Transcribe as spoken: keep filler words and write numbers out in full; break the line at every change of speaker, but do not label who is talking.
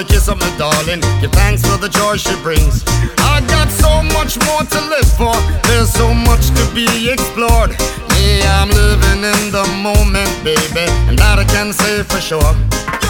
me kiss up my darling. Give thanks for the joy she brings. I got so much more to live for. There's so much to be explored. Yeah, I'm living in the moment, baby, and that I can say for sure.